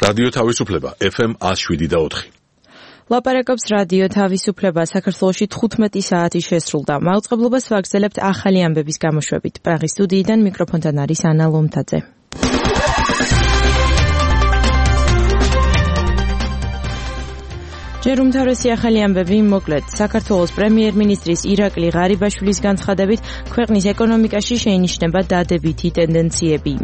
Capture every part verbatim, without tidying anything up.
რადიო თავისუფლება ეფ ემ one oh seven და four. ლაპარაკობს რადიო თავისუფლება. საქართველოში თხუთმეტი საათი შესრულდა. მაუწყებლობას ვაგრძელებთ ახალი ამბების გამოშვებით. პრაღის სტუდიიდან მიკროფონთან არის ანა ლომთაძე. ჯერ უმთავრესი ახალი ამბები მოკლედ. საქართველოს პრემიერ-მინისტრის ირაკლი ღარიბაშვილის განცხადებით ქვეყნის ეკონომიკაში შეინიშნება დადებითი ტენდენციები.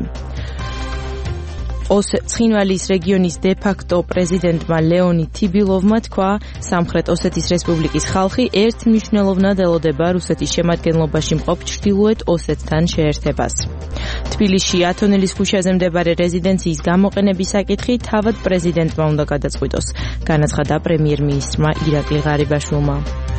ცხინვალის რეგიონის დე-ფაქტო პრეზიდენტმა ლეონიდ თიბილოვმა თქვა, სამხრეთ ოსეთის რესპუბლიკის ხალხი ერთ მნიშვნელოვნად ელოდება რუსეთის შემადგენლობაში მყოფ ჩრდილოეთ ოსეთთან შეერთებას. თბილისში ათონელის ქუჩაზე მდებარე რეზიდენციის გამოყენების საკითხი თავად პრეზიდენტმა უნდა გადაწყვიტოს, განაცხადა პრემიერ-მინისტრმა ირაკლი ღარიბაშვილმა.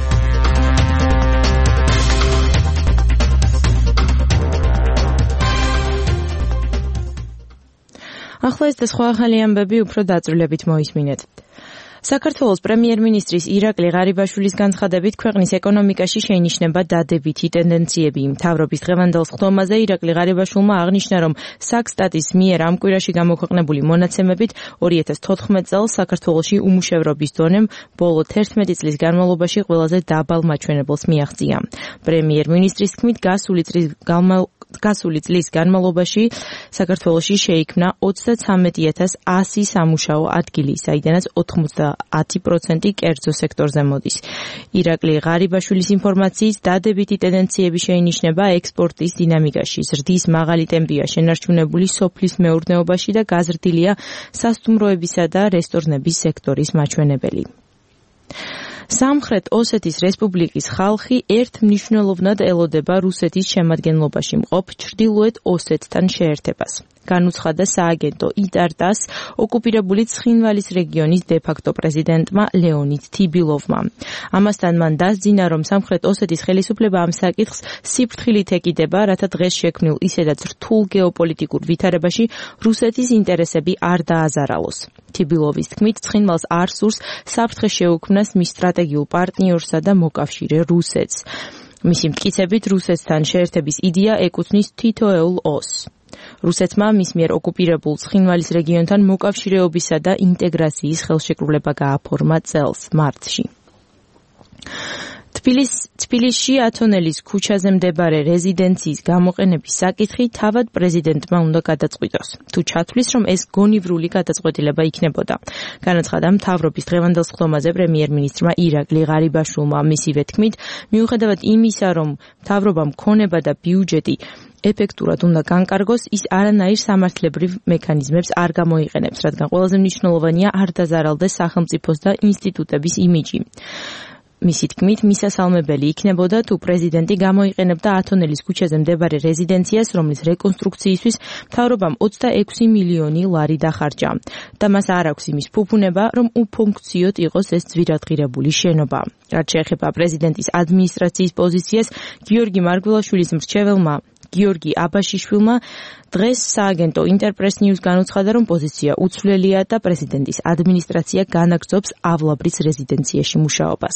ახლა ეს და სხვა ახალი ამბები უფრო დაწვრილებით მოისმინეთ. საქართველოს პრემიერ-მინისტრის ირაკლი ღარიბაშვილის განცხადებით ქვეყნის ეკონომიკაში შეინიშნება დადებითი ტენდენციები. მთავრობის დღევანდელ სხდომაზე ირაკლი ღარიბაშვილმა აღნიშნა, რომ საქსტატის მიერ ამ კვირაში გამოქვეყნებული მონაცემებით ორი ათას თოთხმეტ წელს საქართველოში უმუშევრობის დონემ ბოლო თერთმეტი წლის განმავლობაში ყველაზე დაბალ მაჩვენებელს მიაღწია. პრემიერ-მინისტრის თქმით, გასული წლის გასული წლის განმავლობაში საქართველოში შეიქმნა ოცდათვრამეტი ათას ასი სამუშაო ადგილი, საიდანაც ოცდაათი პროცენტი კერძო სექტორზე მოდის. ირაკლი ღარიბაშვილის ინფორმაციით, დადებითი ტენდენციები შეინიშნება ექსპორტის დინამიკაში. ზრდის მაღალი ტემპია შენარჩუნებული სოფლის მეურნეობაში და გაზრდილია სასტუმროებისა და რესტორნების სექტორის მაჩვენებელი. სამხრეთ ოსეთის რესპუბლიკის ხალხი ერთ მნიშვნელოვნად ელოდება რუსეთის შემადგენლობაში მყოფ ჩრდილოეთ ოსეთთან შეერთებას. განუცხადა სააგენტო იტარტას ოკუპირებული ცხინვალის რეგიონის დე-ფაქტო პრეზიდენტმა ლეონიდ თიბილოვმა. ამასთან მან დასძინა, რომ სამხრეთ ოსეთის ხელისუფლება ამ საკითხს სიფრთხილით ეკიდება, რათა დღეს შექმნილ ისედაც რთულ გეოპოლიტიკურ ვითარებაში რუსეთის ინტერესები არ დააზარალოს. თიბილოვის თქმით, ცხინვალს არ სურს საფრთხე შეუქმნას მის სტრატეგიულ პარტნიორსა და მოკავშირე რუსეთს. მისი მტკიცებით, რუსეთთან შეერთების იდეა ეკუთვნის თითოეულ ოსს. რუსეთმა მის მიერ ოკუპირებულ ცხინვალის რეგიონთან მოკავშირეობისა და ინტეგრაციის ხელშეკრულება გააფორმა წელს მარტში. თბილისში ათონელის ქუჩაზე მდებარე რეზიდენციის გამოყენების საკითხი თავად პრეზიდენტმა უნდა გადაწყვიტოს. თუ ჩათვლის, რომ ეს გონივრული გადაწყვეტილება იქნებოდა, განაცხადა მთავრობის დღევანდელ სხდომაზე პრემიერ-მინისტრმა ირაკლი ღარიბაშვილმა. მისივე თქმით, მიუხედავად იმისა, რომ მთავრობამ ქონება და ბიუჯეტი ეფექტურად უნდა განკარგოს, ის არანაირ სამართლებრივ მექანიზმებს არ გამოიყენებს, რადგან ყველაზე მნიშვნელოვანია არ დაზარალდეს სახელმწიფოს და ინსტიტუტების იმიჯი. მისი თქმით, მისასალმებელი იქნებოდა, თუ პრეზიდენტი გამოიყენებდა ათონელის ქუჩაზე მდებარე რეზიდენციას, რომლის რეკონსტრუქციისთვის მთავრობამ ოცდაექვსი მილიონი ლარი დახარჯა და მას არ აქვს იმის ფუფუნება, რომ უფუნქციოდ იყოს ეს ძვირადღირებული შენობა. რაც შეეხება პრეზიდენტის ადმინისტრაციის პოზიციას, გიორგი მარგველაშვილის მრჩეველმა გიორგი აბაშიშვილმა დღეს სააგენტო ინტერპრეს ნიუს განუცხადა, რომ პოზიცია უცვლელია და პრეზიდენტის ადმინისტრაცია განაგრძობს ავლაბრის რეზიდენციაში მუშაობას.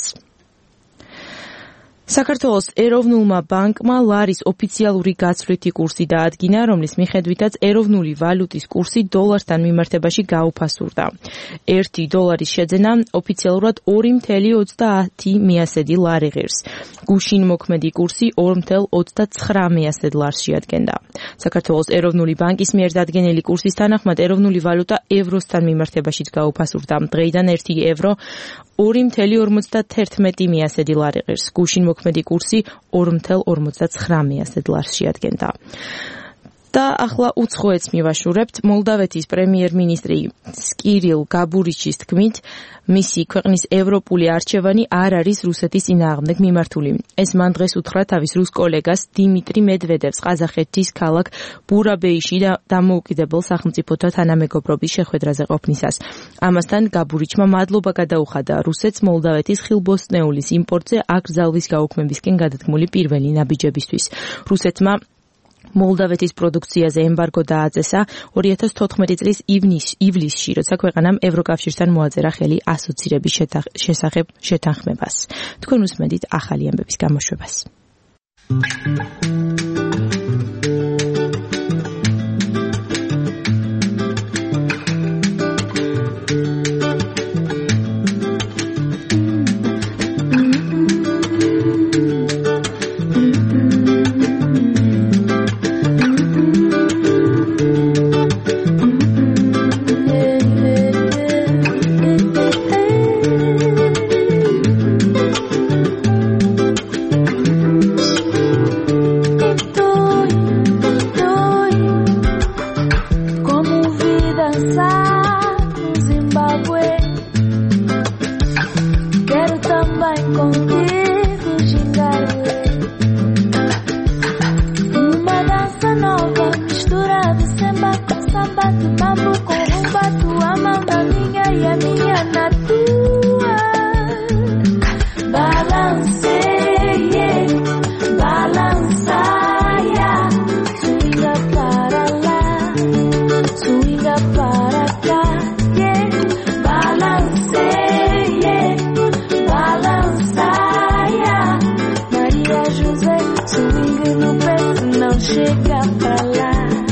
საქართველოს ეროვნულმა ბანკმა ლარის ოფიციალური გაცვლითი კურსი დაადგინა, რომლის მიხედვითაც ეროვნული ვალუტის კურსი დოლართან მიმართებაში გაუფასურდა. ერთი დოლარის შეძენა ოფიციალურად ორი მცდარი ოცდაათი ლარი ღირს. გუშინ მოქმედი კურსი ორი მცდარი ოცდაცხრა ლარს შეადგენდა. საქართველოს ეროვნული ბანკის მიერ დადგენილი კურსის თანახმად ეროვნული ვალუტა ევროსთან მიმართებაშიც გაუფასურდა. დღეიდან ერთი ევრო ორი მცდარი ორმოცდათერთმეტი ლარი ღირს. გუშინ მოქმედი კურსი ორი მცდარი ორმოცდაცხრა ლარს შეადგენდა. და ახლა უცხოეთს მივაშურებთ. მოლდავეთის პრემიერ-მინისტრი კირილ გაბურიჩის თქმით, მისი ქვეყნის ევროპული არჩევანი არ არის რუსეთის წინააღმდეგ მიმართული. ეს მან დღეს უთხრა თავის რუს კოლეგას დიმიტრი მედვედევს ყაზახეთის ქალაქ ბურაბეიში და დამოუკიდებელ სახელმწიფოთა თანამეგობრობის შეხვედრაზე ყოფნისას. ამასთან გაბურიჩმა მადლობა გადაუხადა რუსეთს მოლდავეთის ხილბოსტნეულის იმპორტზე აკრძალვის გაუქმებისკენ გადადგმული პირველი ნაბიჯებისთვის. რუსეთმა მოლდავეთის პროდუქციაზე ემბარგო დააწესა ორი ათას თოთხმეტი წლის ივლისში, როცა ქვეყანამ ევროკავშირთან მოაწერა ხელი ასოცირების შესახებ შეთანხმებას. თქვენ უსმენთ ახალი ამბების გამოშვებას. José, swing no pé não chega pra lá.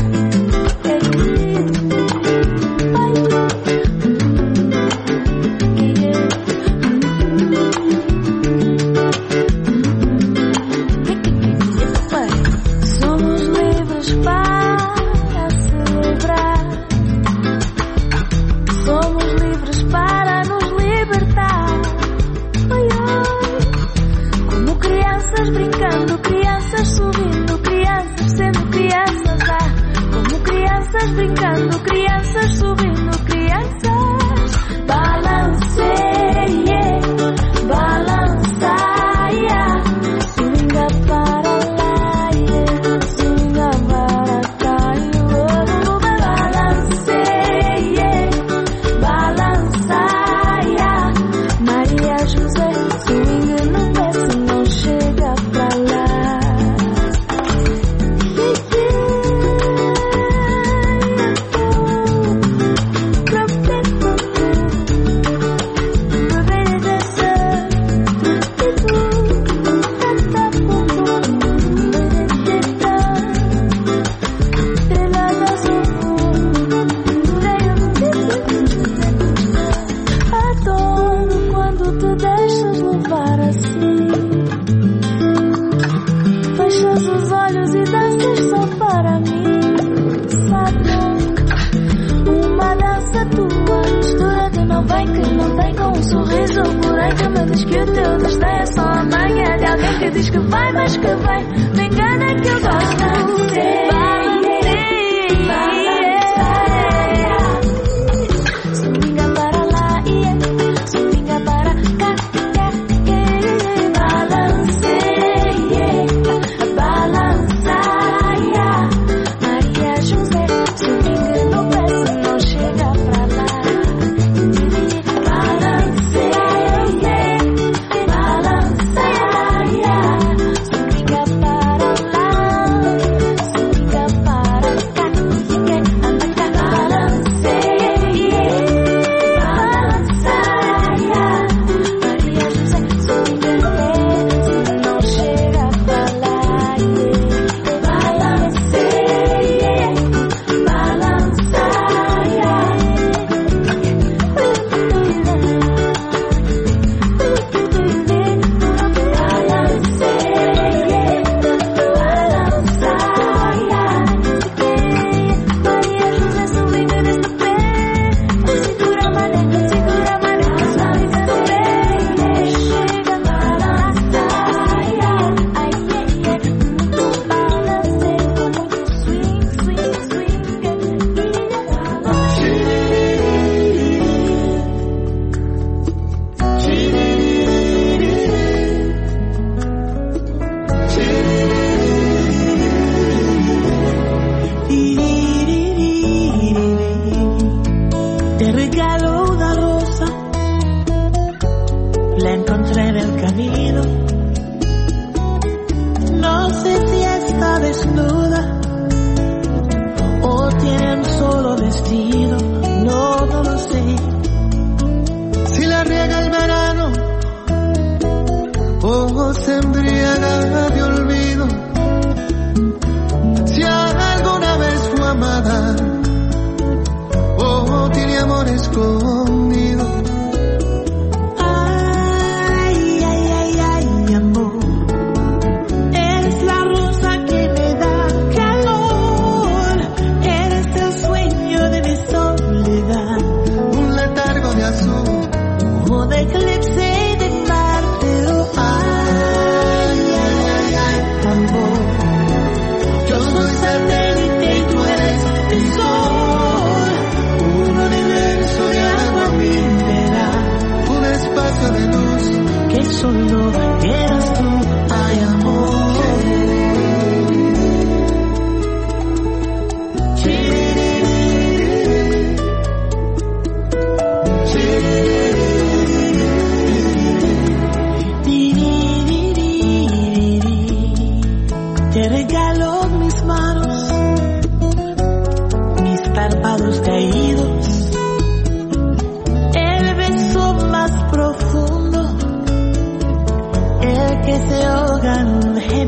Brincando, crianças subindo, crianças. Balanceia, balançaia, swinga para lá, swinga para cá. Balanceia, balançaia, Maria José, swinga no pé se não chega pra lá. Que o teu destino é só a manha de alguém que diz que vai, mas que vai. Me engana que eu gosto de ser. Swinga para lá, swinga para cá. Balanceia, balançaia, Maria José, swinga no pé se não chega pra lá. que se ahogan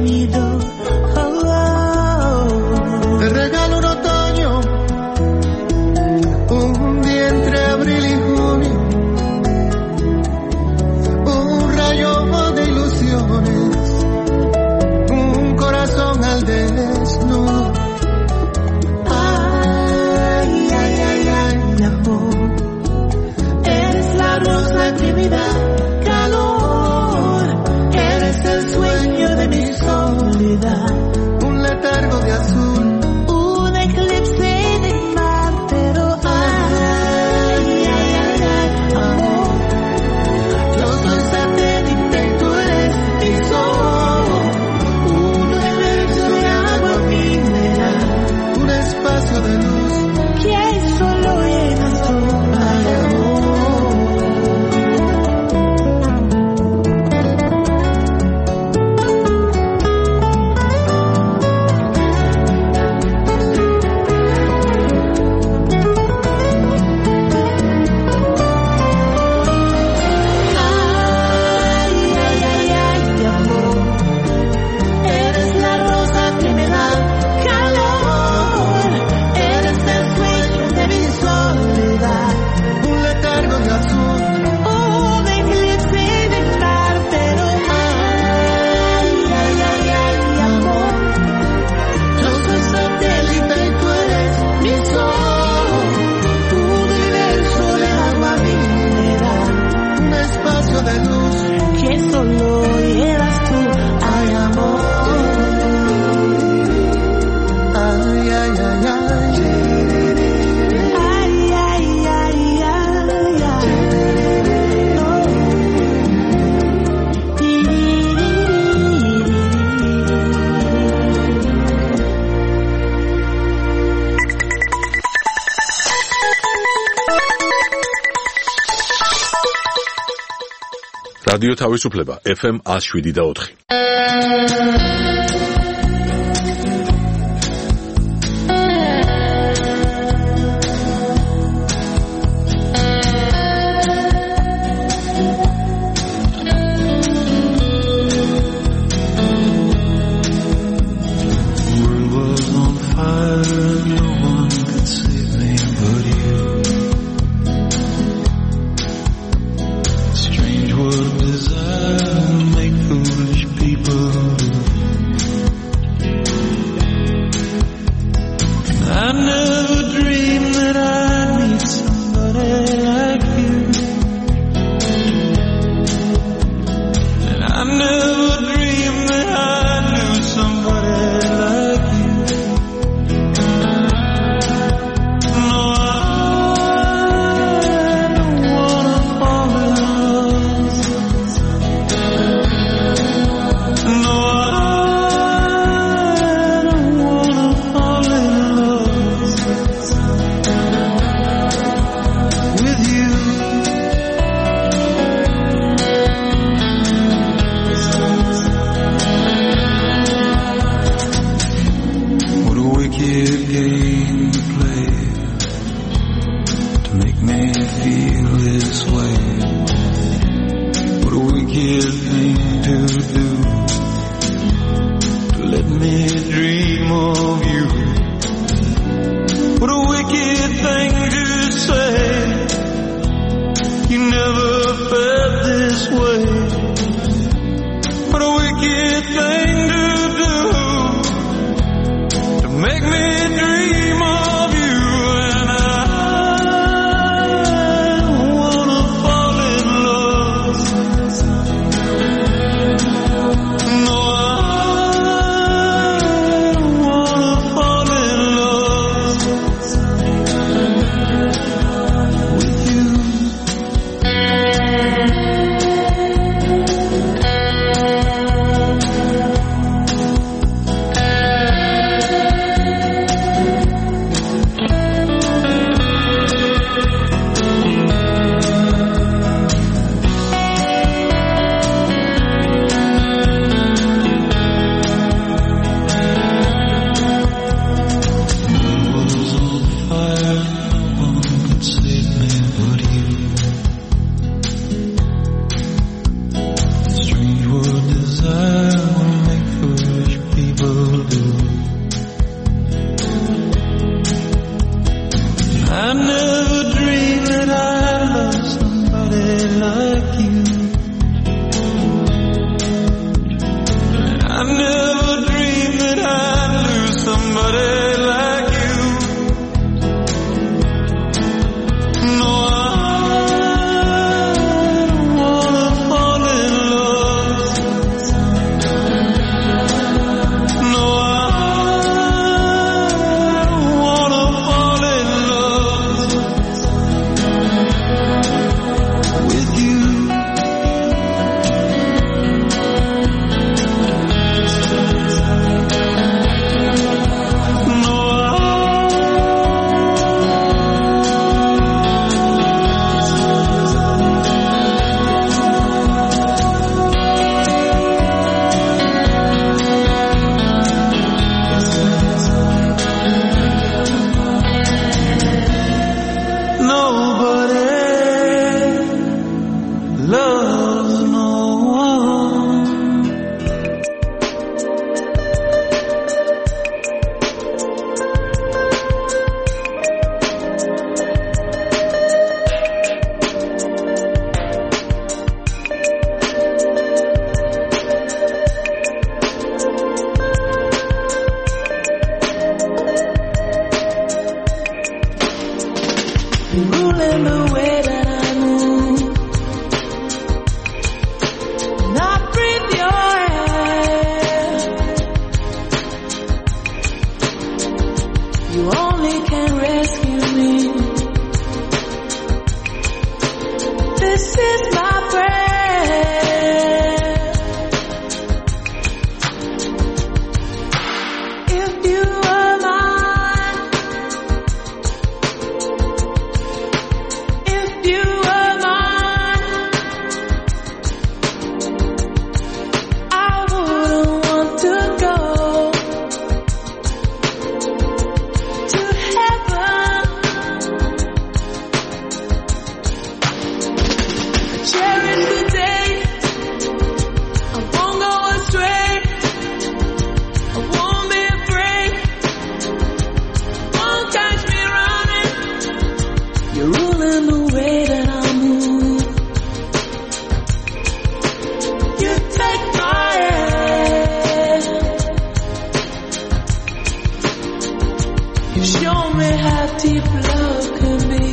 რადიო თავისუფლება ეფ ემ one oh seven და four. me how deep love can be.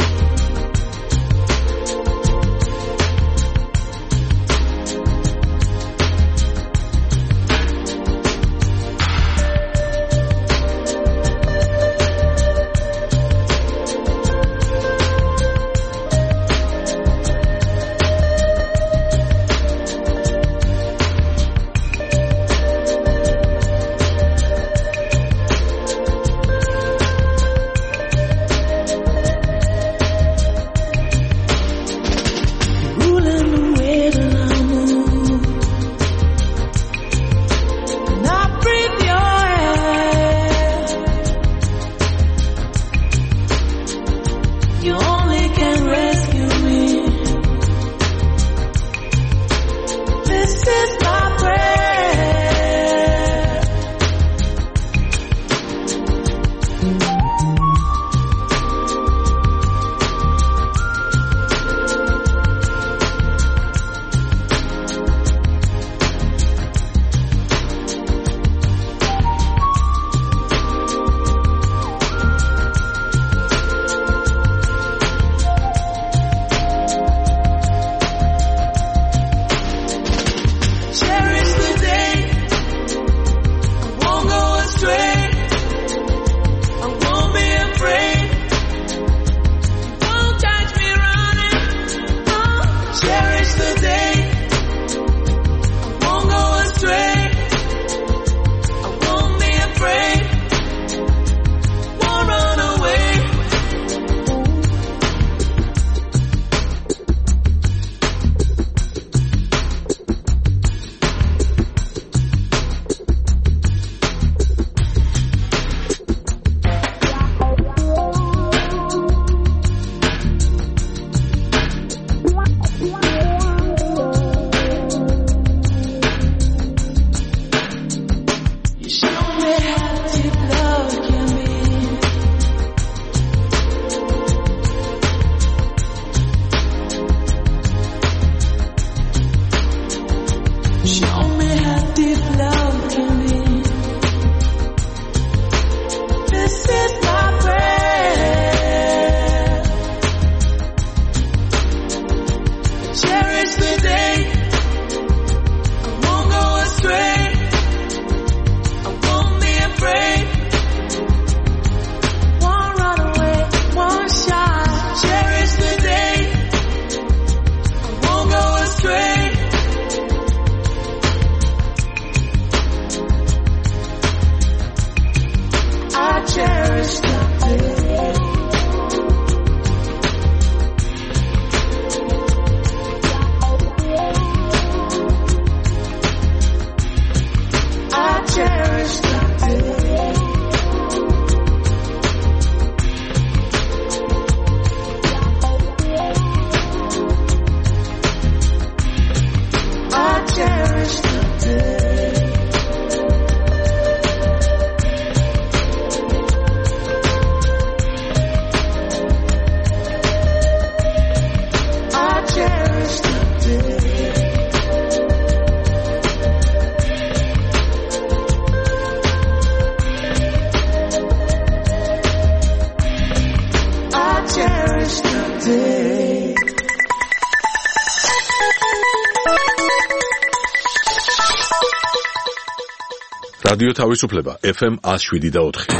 რადიო თავისუფლება ეფ ემ one oh seven და four.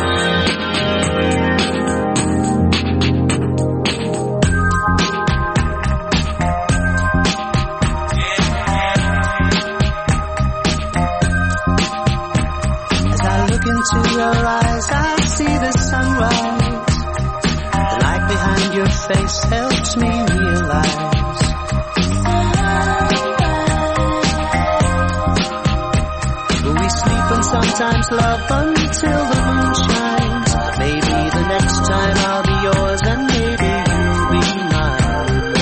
As I look into your eyes, I see the sunrise. The light behind your face helps me realize sometimes love until the moon shines. Maybe the next time I'll be yours and maybe you'll be mine.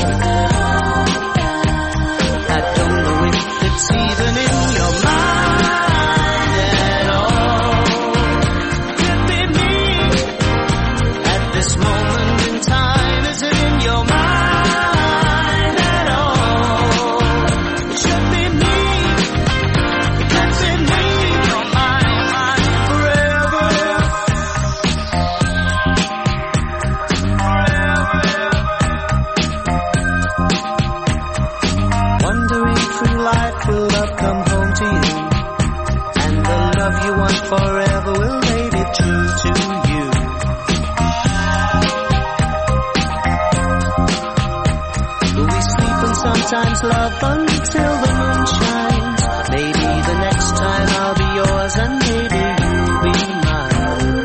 I don't know if it's even in your mind at all. Could be me at this moment in time. Is it in your mind at all? It should be me. That's in me. you want forever will they be true to you? Will we sleep and sometimes love until the moon shines? Maybe the next time I'll be yours and maybe you'll be mine.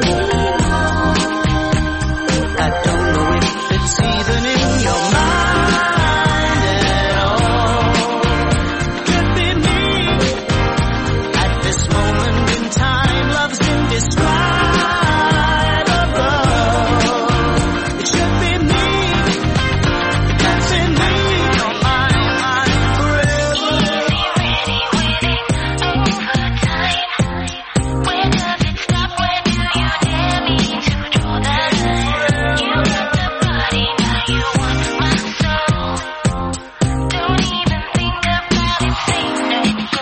I don't know if it's even in your mind at all. Could be me. At this moment in time, love's indescribable. It should be me. That's in me. You're mine, mine forever. Where does it stop? Where do you dare me to draw that line? You got the body, now you want my soul. Don't even think about it, say no.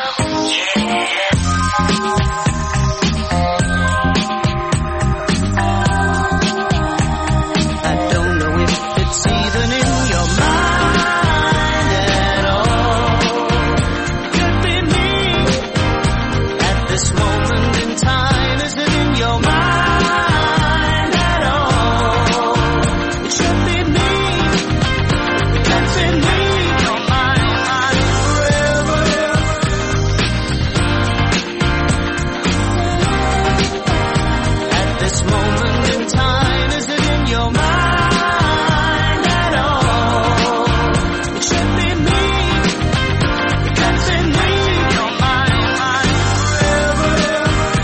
I don't know if it's even in your mind at all. Could be me. At this moment in time, is it in your mind at all? It should be me. That's in me. You're mine, mine forever. At this moment in time, is it in your mind at all? It should be me. That's in me. You're mine, mine forever.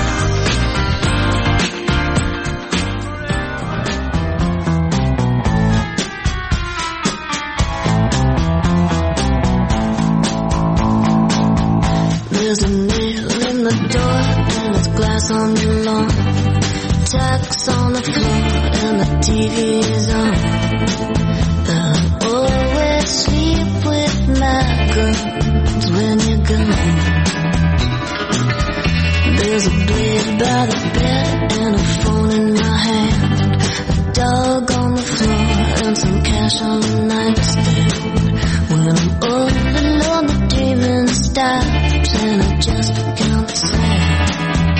There's a nail in the door and it's glass on the lawn. Tacks on the floor and the T V is on. I always sleep with my guns when you're gone. There's a blade by the bed and a phone in my hand. A dog on the floor and some cash on the nightstand. When I'm all alone, the dreaming stops and I just count the sand.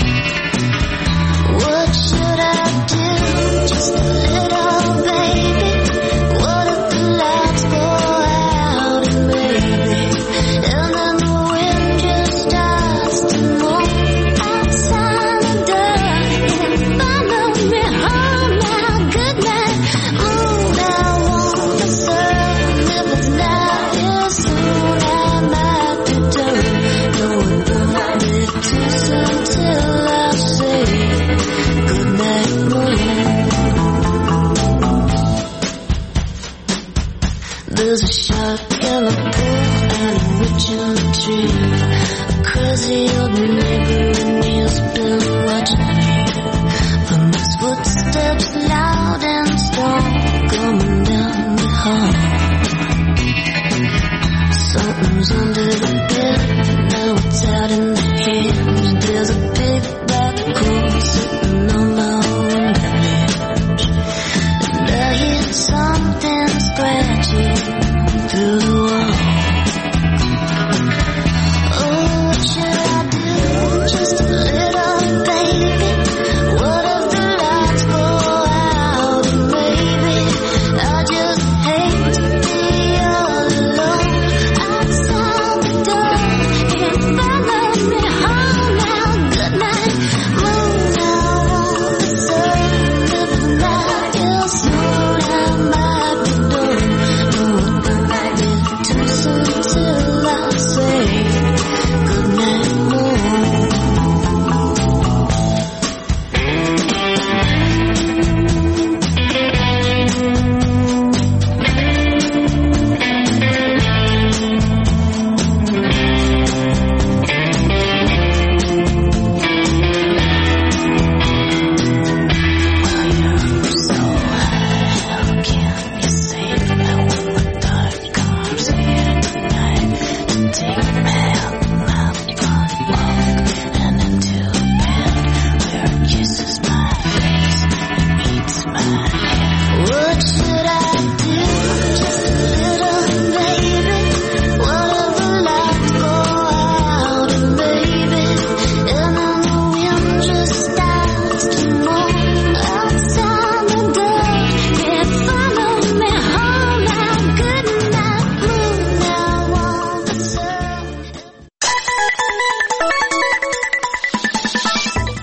What should I do? Just a little baby. What if the lights go out and maybe, and then the wind just starts to move outside the door and follow me home now. Good night. Ooh, I want the sun. If it's not here soon, I might return.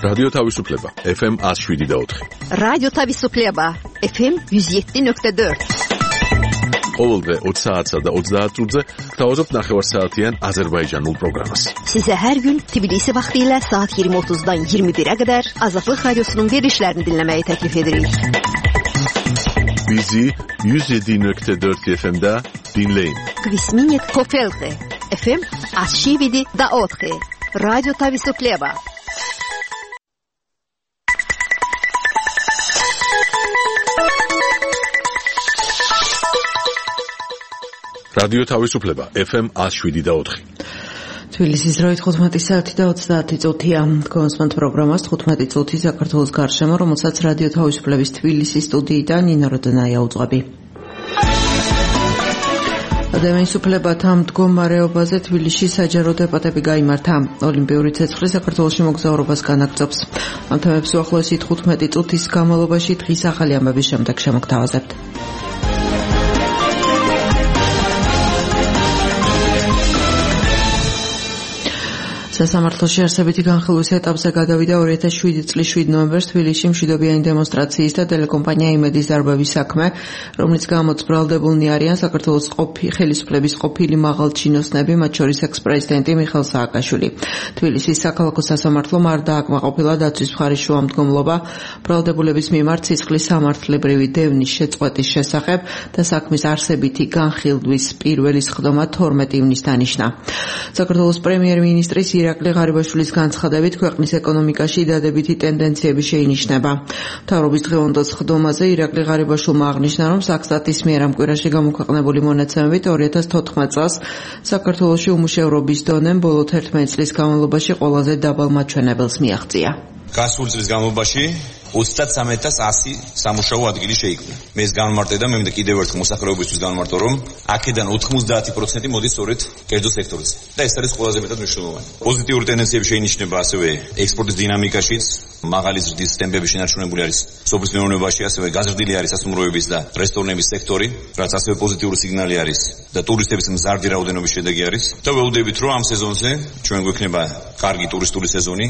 რადიო თავისუფლება ეფ ემ one oh seven point four. რადიო თავისუფლება ეფ ემ one oh seven point four. ყოველდღე twenty საათსა და thirty წუთზე გთავაზობთ ნახევარსაათიან აზერბაიჯანულ პროგრამას. Size her gün Tbilisi vaxtiyle saat yirmi otuzdan yirmi bire kadar Azadlık Radyosu'nun verilişlerini dinlemeyi teklif ederiz. Bizi one oh seven point four F M'da dinleyin. Kvisminit Kofelte эф эм one oh seven point four. Radyo Tavisupleba. რადიო თავისუფლება ეფ ემ one oh seven point four. თბილისის დროით ხუთმეტი საათი და ოცდაათი წუთია. გონსმენთ პროგრამას ხუთმეტი წუთი საქართველოს გარშემო, რომელსაც რადიო თავისუფლების თბილისის სტუდიიდან ნინო როდნაია უძღვები. ადამიანის უფლებათა მდგომარეობაზე თბილისში საჯარო დებატები გაიმართა. ოლიმპიური ცეცხლი საქართველოში მოგზაურობას განაგრძობს. ამ თემებს უახლოესი ხუთმეტი წუთის განმავლობაში დღის ახალი ამბების შემდეგ შემოგთავაზებთ. სასამართლოში არსებითი განხილვის ეტაპზე გადავიდა two thousand seven წლის seven ნოემბერს თბილისში მშვიდობიანი დემონსტრაციის და ტელეკომპანია იმედის დარბების საქმე, რომლის გამოც ბრალდებულნი არიან საქართველოს ყოფილი ხელისუფლების ყოფილი მაღალჩინოსნები, მათ შორის ექს-პრეზიდენტი მიხეილ სააკაშვილი. თბილისის საქალაქო სასამართლომ არ დააკმაყოფილა დაცვის მხარის შუამდგომლობა ბრალდებულების მიმართ სისხლის სამართლებრივი დევნის შეწყვეტის შესახებ და საქმის არსებითი განხილვის პირველი სხდომა თორმეტი ივნისს დანიშნა. საქართველოს პრემიერ-მინისტრის ირაკლი ღარიბაშვილის განცხადებით ქვეყნის ეკონომიკაში დადებითი ტენდენციები შეინიშნება. მთავრობის დღევანდელ სხდომაზე ირაკლი ღარიბაშვილმა აღნიშნა, რომ საქსტატის მიერ ამ კვირაში გამოქვეყნებული მონაცემებით two thousand fourteen წელს საქართველოში უმუშევრობის დონემ ბოლო eleven წლის განმავლობაში ყველაზე დაბალ მაჩვენებელს მიაღწია. გასული წლის განმავლობაში twenty-three thousand one hundred სამუშაო ადგილი შეიქმნა. მე ეს განმარტე და მე მინდა კიდევ ერთხელ მოსახლეობისთვის განმარტო, რომ აქედან ninety percent მოდის სწორედ კერძო სექტორზე. და ეს არის ყველაზე მეტად მნიშვნელოვანი. პოზიტიური ტენდენციები შეინიშნება ასევე ექსპორტის დინამიკაშიც, მაღალი ზრდის ტემპები შენარჩუნებული არის სოფლის მეურნეობაში, ასევე გაზრდილი არის სასტუმროების და რესტორნების სექტორი, რაც ასევე პოზიტიური სიგნალი არის და ტურისტების მზარდი რაოდენობის შედეგი არის. და ველოდებით, რომ ამ სეზონზე ჩვენ გვექნება კარგი ტურისტული სეზონი.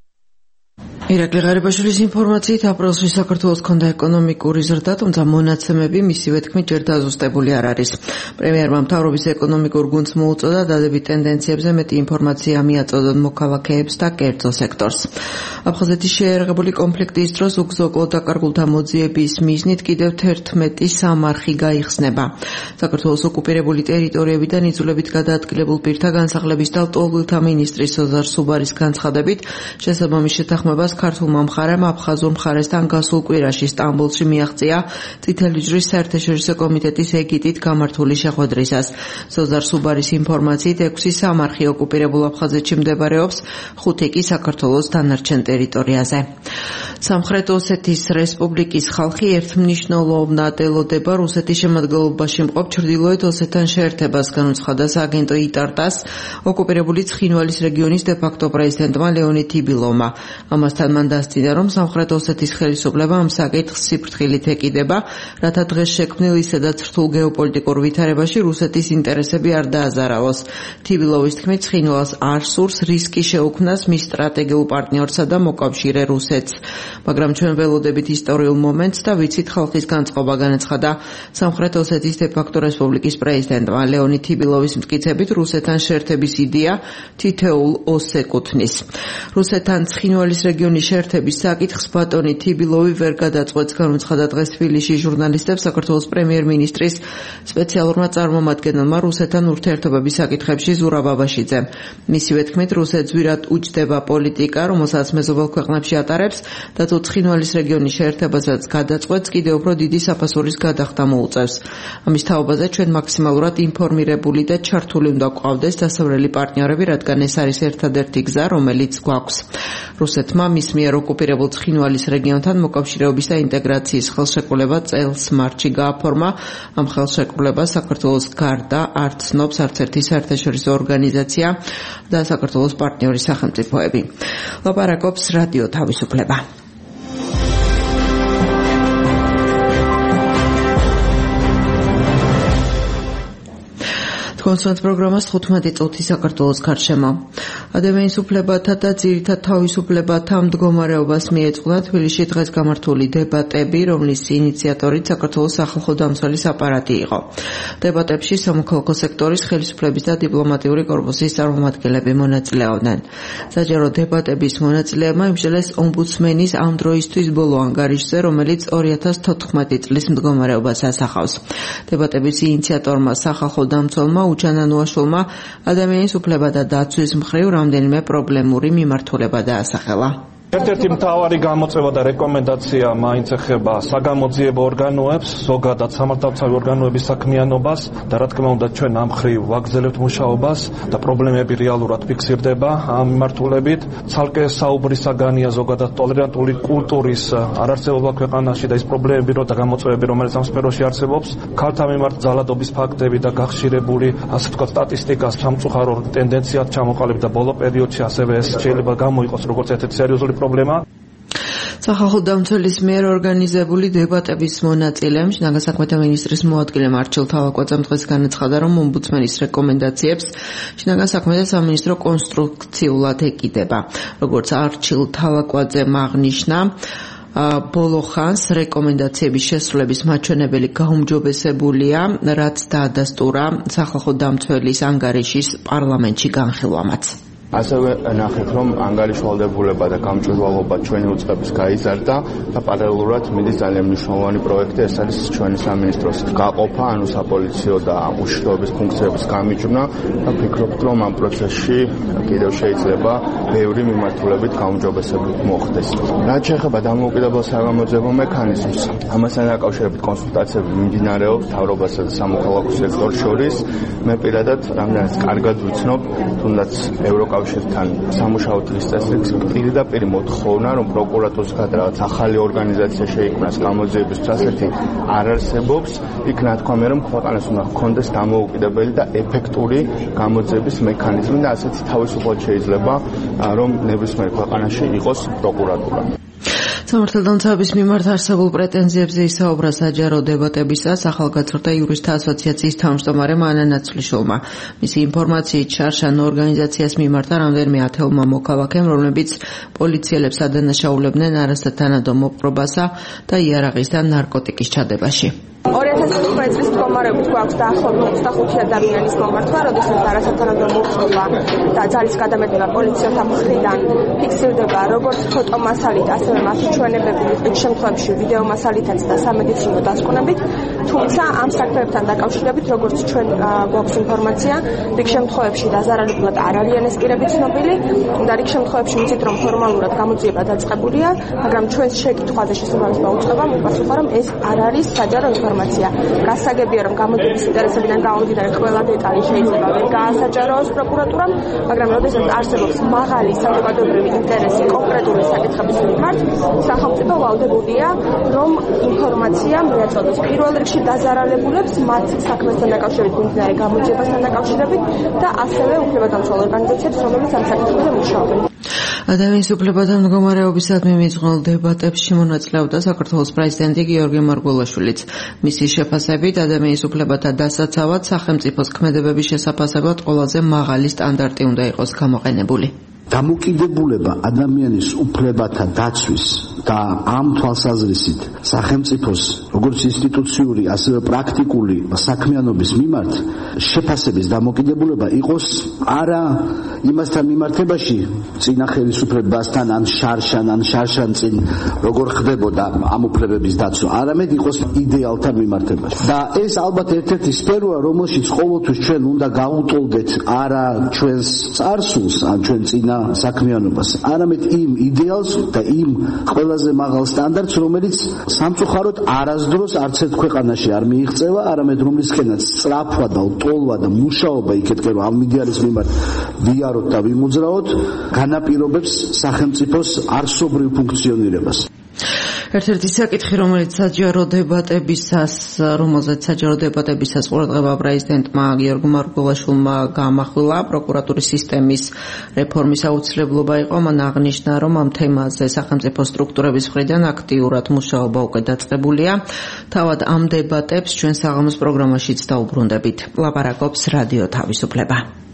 ირაკლი ღარიბაშვილის ინფორმაციით აპრილში საქართველოს ჰქონდა ეკონომიკური ზრდა, თუმცა მონაცემები მისივე თქმით ჯერ დაზუსტებული არ არის. პრემიერმა მთავრობის ეკონომიკურ გუნდს მოუწოდა დადებით ტენდენციებზე მეტი ინფორმაცია მიაწოდონ მოქალაქეებს და კერძო სექტორს. აფხაზეთის შეიარაღებული კონფლიქტის დროს უგზო დაკარგულთა მოძიების მიზნით კიდევ eleven სამარხი გაიხსნება. საქართველოს ოკუპირებული ტერიტორიებიდან იძულებით გადაადგილებულ პირთა განსახლების და ლტოლვილთა მინისტრის სოზარ სუბარის განცხადებით შესაბამის შეთანხმებას ქართულმა მხარემ აფხაზურ მხარესთან გასულ კვირაში სტამბოლში მიაღწია წითელი ჯვრის საერთაშორისო კომიტეტის ეგიდით გამართული შეხვედრისას. სოზარ სუბარის ინფორმაციით ექვსი სამარხი ოკუპირებულ აფხაზეთში მდებარეობს, ხუთი კი საქართველოს დანარჩენ ტერიტორიაზე. სამხრეთ ოსეთის რესპუბლიკის ხალხი ერთმნიშვნელოვნად ელოდება რუსეთის შემადგენლობაში მყოფ ჩრდილოეთ ოსეთთან შეერთებას, განუცხადა სააგენტო იტარტას ოკუპირებული ცხინვალის რეგიონის დე-ფაქტო პრეზიდენტმა ლეონიდ თიბილოვმა. ამასთან მან დასწინა, რომ სამხრეთ ოსეთის ხელისუფლება ამ საკითხს სიფრთხილით ეკიდება, რათა დღეს შექმნილ ისედაც რთულ გეოპოლიტიკურ ვითარებაში რუსეთის ინტერესები არ დააზარალოს. თიბილოვის თქმით, ცხინვალს არ სურს რისკი შეუქმნას მის სტრატეგიულ პარტნიორსა და მოკავშირე რუსეთს. მაგრამ ჩვენ ველოდებით ისტორიულ მომენტს და ვიცით ხალხის განწყობა, განაცხადა სამხრეთ ოსეთის დე-ფაქტო რესპუბლიკის პრეზიდენტმა. ლეონიდ თიბილოვის მტკიცებით, რუსეთთან შეერთების იდეა თითოეულ ოსს ეკუთვნის. რუსეთთან ცხინვალის რეგიონის შეერთების საკითხს ბატონი თიბილოვი ვერ გადაწყვეტს, განუცხადა დღეს თბილისში ჟურნალისტებს საქართველოს პრემიერ-მინისტრის სპეციალურმა წარმომადგენელმა რუსეთთან ურთიერთობების საკითხებში ზურაბ აბაშიძემ. მისივე თქმით, რუსეთს ძვირად უჯდება პოლიტიკა, რომელსაც მეზობელ ქვეყნებში ატარებს და თუ ცხინვალის რეგიონის შეერთებასაც გადაწყვეტს, კიდევ უფრო დიდი საფასურის გადახდა მოუწევს. ამის თაობაზე ჩვენ მაქსიმალურად ინფორმირებული და ჩართული უნდა გვყავდეს დასავლელი პარტნიორები, რადგან ეს არის ერთადერთი გზა, რომელიც გვაქვს. რუსეთმა მის მიერ ოკუპირებულ ცხინვალის რეგიონთან მოკავშირეობის და ინტეგრაციის ხელშეკრულება წელს მარტში გააფორმა. ამ ხელშეკრულებას საქართველოს გარდა არ ცნობს არც ერთი საერთაშორისო ორგანიზაცია და საქართველოს პარტნიორი სახელმწიფოები. ლაპარაკობს რადიო თავისუფლება. კონსულტანტ პროგრამას თხუთმეტი წუთი საქართველოს გარშემო. ადამიანის უფლებათა და ძირითად თავისუფლებათა მდგომარეობას მიეძღვნა თბილისში დღეს გამართული დებატები, რომლის ინიციატორით საქართველოს სახალხო დამცველის აპარატი იყო. დებატებში სამოქალაქო სექტორის ხელისუფლების და დიპლომატიური კორპუსის წარმომადგენლები მონაწილეობდნენ. საჯარო დებატების მონაწილეებმა იმსჯელეს ომბუდსმენის ამ დროისთვის ბოლო ანგარიშზე, რომელიც ორი ათას თოთხმეტი წლის მდგომარეობას ასახავს. დებატების ინიციატორმა სახალხო დამცველმა უჩანანუაშვილმა ადამიანის უფლებათა დაცვის მხრივ რამდენიმე პრობლემური მიმართულება დაასახელა. ერთ-ერთი მთავარი გამოწვევა და რეკომენდაცია მაინც ეხება საგამოძიებო ორგანოებს, ზოგადად სამართალდამცავი ორგანოების საქმიანობას და რა თქმა უნდა ჩვენ ამ მხრივ ვაგრძელებთ მუშაობას და პრობლემები რეალურად ფიქსირდება ამ მიმართულებით. ცალკე საუბრის საგანია ზოგადად ტოლერანტული კულტურის არარსებობა ქვეყანაში და ის პრობლემები და გამოწვევები, რომელიც ამ სფეროში არსებობს, ქალთა მიმართ ძალადობის ფაქტები და გახშირებული, ასე ვთქვათ, სტატისტიკა სამწუხარო ტენდენციად ჩამოყალიბდა ბოლო პერიოდში, ასევე ეს შეიძლება გამოიყოს როგორც ერთ-ერთი სერიოზული პრობლემა. სახალხო დამცველის მიერ ორგანიზებული დებატების მონაწილემ შინაგან საქმეთა მინისტრის მოადგილე მარჩილ თავაკვაძემ დღეს განაცხადა, რომ ომბუდსმენის რეკომენდაციებს შინაგან საქმეთა სამინისტრო კონსტრუქციულად ეკიდება. როგორც არჩილ თავაკვაძემ აღნიშნა, ბოლო ხანს რეკომენდაციების შესრულების მაჩვენებელი გაუმჯობესებულია, რაც დაადასტურა სახალხო დამცველის ანგარიშის პარლამენტში განხილვამაც. ასევე ნახეთ, რომ ანგარიშ ვალდებულება და გამჭვირვალობა ჩვენი უწყების გაიზარდა და პარალელურად მიდის ძალიან მნიშვნელოვანი პროექტი, ეს არის ჩვენი სამინისტროს გაყოფა, ანუ sapolitsio და უშიშროების ფუნქციების გამიჯვნა და ვფიქრობთ, რომ ამ პროცესში კიდევ შეიძლება ბევრი მიმართულებით გაუმჯობესება მოხდეს. რაც შეეხება დამოუკიდებელ საგამოძიებო მექანიზმს, ამასთან დაკავშირებით კონსულტაციები მიმდინარეობს მთავრობასა და სამოქალაქო სექტორს შორის. მე პირადად რამდენიც კარგად ვიცნობ, თუნდაც ევროკავშირთან სამუშაო დღის წესრიგს პირდაპირ მოთხოვნა, რომ პროკურატურის გადაღაც ახალი ორგანიზაცია შეიქმნას გამოძიების წესრიგი არ არსებობს, იქ ნათქვამია, რომ ქვეყანას უნდა ჰქონდეს დამოუკიდებელი და ეფექტური გამოძიების მექანიზმი და ასეთი თავისუფლად შეიძლება, რომ ნებისმიერ ქვეყანაში იყოს პროკურატურა. სამართალდამცავების მიმართ არსებულ პრეტენზიებზე ისაუბრა საჯარო დებატებისას ახალგაზრდა იურისტთა ასოციაციის თავმჯდომარე მანა ნაცვლიშვილმა. მისი ინფორმაციით შარშან ორგანიზაციას მიმართა რამდენიმე ათეულმა მოქალაქემ, რომლებიც პოლიციელებს ადანაშაულებდნენ არასათანადო მოპყრობასა და იარაღის და ნარკოტიკის ჩადებაში. ორი ათას თხუთმეტი წლის მდგომარეობით გვაქვს დაახლოებით ოცდახუთი ადამიანის მომართვა, როდესაც არასათანადო მოპყრობა და ძალის გადამეტება პოლიციელთა მხრიდან ფიქსირდება როგორც ფოტომასალით, ასევე მათი ჩვენებები, რიგ შემთხვევებში ვიდეო მასალითაც და სამედიცინო დასკვნებით, თუმცა ამ საქმეებთან დაკავშირებით, როგორც ჩვენ გვაქვს ინფორმაცია, რიგ შემთხვევებში დაზარალებულად არ არიან ეს პირები ცნობილი და რიგ შემთხვევებში ვიცით, რომ ფორმალურად გამოძიება დაწყებულია, მაგრამ ჩვენს შეკითხვაზე შესაბამისმა უწყებამ უპასუხა, რომ ეს არ არის საჯარო ინფორმაცია. გასაგებია, რომ გამოძიების ინტერესებიდან გამომდინარე ყველა დეტალი შეიძლება ვერ გაასაჯაროოს პროკურატურამ, მაგრამ როდესაც არსებობს მაღალი საზოგადოებრივი ინტერესი კონკრეტული საკითხების მიმართ, სახელმწიფო ვალდებულია, რომ ინფორმაცია მიაწოდოს პირველ რიგში დაზარალებულებს მათ საქმესთან დაკავშირებით მიმდინარე გამოძიებასთან დაკავშირებით და ასევე უფლებადამცველ ორგანიზაციებს, რომლებიც ამ საკითხებზე მუშაობენ. ადამიანის უფლებათა მდგომარეობისადმი მიძღვნილ დებატებში მონაწილეობდა საქართველოს პრეზიდენტი გიორგი მარგველაშვილიც. მისი შეფასებით, ადამიანის უფლებათა დასაცავად სახელმწიფოს ქმედებების შესაფასებლად ყველაზე მაღალი სტანდარტი უნდა იყოს გამოყენებული. დამოკიდებულება ადამიანის უფლებათა დაცვის და ამ თვალსაზრისით სახელმწიფოს როგორც ინსტიტუციური, ასევე პრაქტიკული საქმიანობის მიმართ შეფასების დამოკიდებულება იყოს არა იმასთან მიმართებაში, წინა ხელისუფლებასთან ან შარშან ან შარშან წინ როგორ ხდებოდა ამ უფლებების დაცვა, არამედ იყოს იდეალთან მიმართებაში. და ეს ალბათ ერთ-ერთი სფეროა, რომელშიც ყოველთვის ჩვენ უნდა გაუტოლდეთ არა ჩვენს წარსულს, ან ჩვენ წინა საქმიანობას, არამედ იმ იდეალს და იმ ყველაზე მაღალ სტანდარტს, რომელიც სამწუხაროდ არასდროს არც ერთ ქვეყანაში არ მიიღწევა, არამედ რომლისკენაც სწრაფვა და ლტოლვა და მუშაობა იქეთკენ რომ ამ იდეალის მიმართ ვიაროთ და ვიმოძრაოთ, განაპირობებს სახელმწიფოს არსობრივ ფუნქციონირებას. ერთ-ერთი საკითხი, რომელიც საჯარო დებატებისას, რომელზეც საჯარო დებატებისას ყურადღება პრეზიდენტმა გიორგ მარგველაშვილმა გაამახვილა, პროკურატურის სისტემის რეფორმის აუცილებლობა იყო. მან აღნიშნა, რომ ამ თემაზე სახელმწიფო სტრუქტურების მხრიდან აქტიურად მუშაობა უკვე დაწყებულია. თავად ამ დებატებს ჩვენ საღამოს პროგრამაშიც დაუბრუნდებით. ლაპარაკობს რადიო თავისუფლება.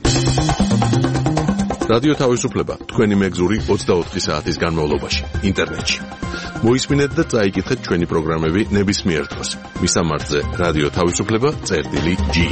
რადიო თავისუფლება თქვენი მეგზური ოცდაოთხი საათის განმავლობაში ინტერნეტში. მოისმინეთ და წაიკითხეთ ჩვენი პროგრამები ნებისმიერ დროს. მისამართზე რადიო თავისუფლება წერტილი ჯი.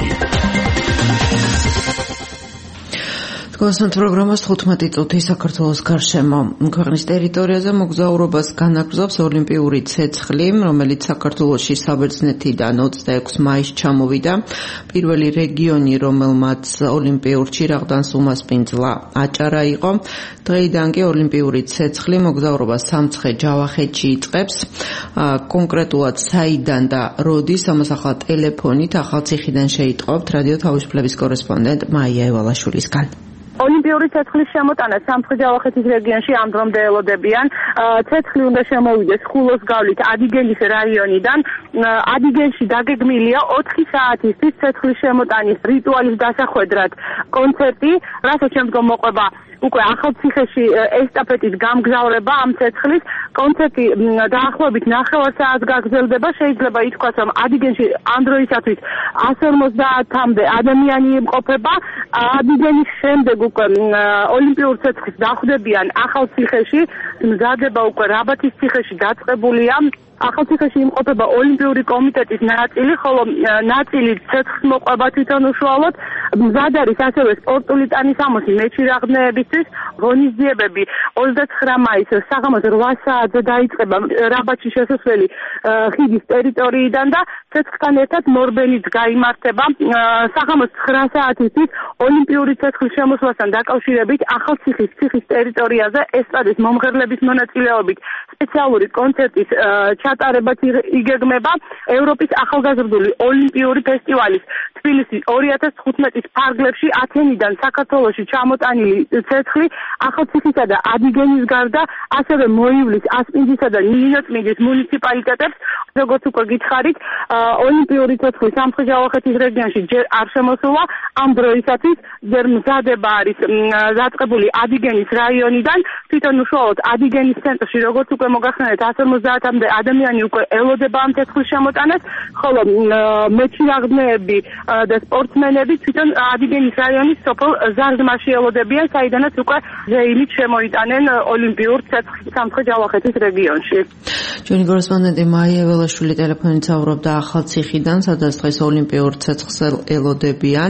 თქვენს პროგრამას თხუთმეტი წუთი საქართველოს გარშემო. ქვეყნის ტერიტორიაზე მოგზაურობას განაგრძობს ოლიმპიური ცეცხლი, რომელიც საქართველოში საბერძნეთიდან ოცდაექვსი მაისს ჩამოვიდა. პირველი რეგიონი, რომელმაც ოლიმპიურ ჩირაღდანს უმასპინძლა აჭარა იყო. დღეიდან კი ოლიმპიური ცეცხლი მოგზაურობას სამცხე ჯავახეთში იწყებს. კონკრეტულად საიდან და როდის, ამას ახლა ტელეფონით ახალციხიდან შეიტყობთ რადიო თავისუფლების კორესპონდენტ მაია ევალაშვილისგან. ოლიმპიური ცეცხლის შემოტანა სამცხე-ჯავახეთის რეგიონში ამ დრომდე ელოდებიან. ცეცხლი უნდა შემოვიდეს ხულოს გავლით ადიგენის რაიონიდან. ადიგენში დაგეგმილია ოთხი საათისთვის ცეცხლის შემოტანის რიტუალის დასახვედრად კონცერტი, რასაც შემდგომ მოყვება უკვე ახალციხეში ესტაფეტის გამგზავრება ამ ცეცხლის. კონცერტი დაახლოებით ნახევარ საათს გაგრძელდება. შეიძლება ითქვას, რომ ადიგენში ამ დროისათვის ასი ორმოცდაათამდე ადამიანი იმყოფება. ადიგენის შემდეგ უკვე ოლიმპიურ ცეცხლს დახვდებიან ახალციხეში. მზადება უკვე რაბათის ციხეში დაწყებულია. ახალციხეში იმყოფება ოლიმპიური კომიტეტის ნაწილი, ხოლო ნაწილი ცეცხლს მოყვება თვითონ უშუალოდ. მზად არის ასევე სპორტული ტანისამოსი მეჩირაღდნეებისთვის. ღონისძიებები ოცდაცხრა მაისს საღამოს რვა საათზე დაიწყება რაბათში შესასვლელი ხიდის ტერიტორიიდან და ცეცხლთან ერთად მორბენიც გაიმართება. საღამოს ცხრა საათისთვის ოლიმპიური ცეცხლის შემოსვლასთან დაკავშირებით ახალციხის ციხის ტერიტორიაზე ესტრადის მომღერლების მონაწილეობით სპეციალური კონცერტის ჩატარებაც იგეგმება. ევროპის ახალგაზრდული ოლიმპიური ფესტივალის თბილისის ორი ათას თხუთმეტის ფარგლებში ათენიდან საქართველოში ჩამოტანილი ცეცხლი ახალციხისა და ადიგენის გარდა ასევე მოივლის ასპინძისა და ნინოწმინდის მუნიციპალიტეტებს. როგორც უკვე გითხარით, ოლიმპიური ცეცხლი სამცხე-ჯავახეთის რეგიონში ჯერ არ შემოსულა. ამ დროისათვის ჯერ მზადება არის დაწყებული ადიგენის რაიონიდან. თვითონ უშუალოდ ადიგენის ცენტრში, როგორც უკვე მოგახსენეთ, ასი ორმოცდაათამდე ადამიანი უკვე ელოდება ამ ცეცხლის შემოტანას, ხოლო მეჩირაღდნეები და სპორტსმენები თვითონ ადიგენის რაიონის სოფელ ზარზმაში ელოდებიან, საიდანაც უკვე რეილით შემოიტანენ ოლიმპიურ ცეცხლს სამცხე-ჯავახეთის რეგიონში. ჩვენი კორესპონდენტი მაია ევალაშვილი ტელეფონით საუბრობდა ახალციხიდან, სადაც დღეს ოლიმპიურ ცეცხლს ელოდებიან.